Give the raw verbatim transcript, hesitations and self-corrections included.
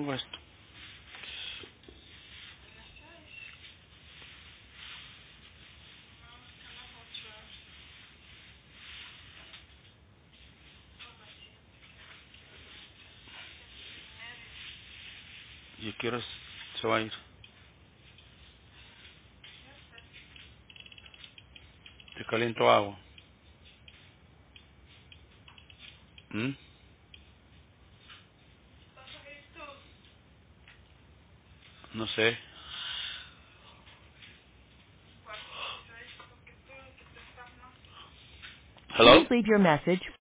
pongo esto? Yo quiero... Se va a ir. Te caliento agua. ¿Mm? No sé. Please Hello? leave your message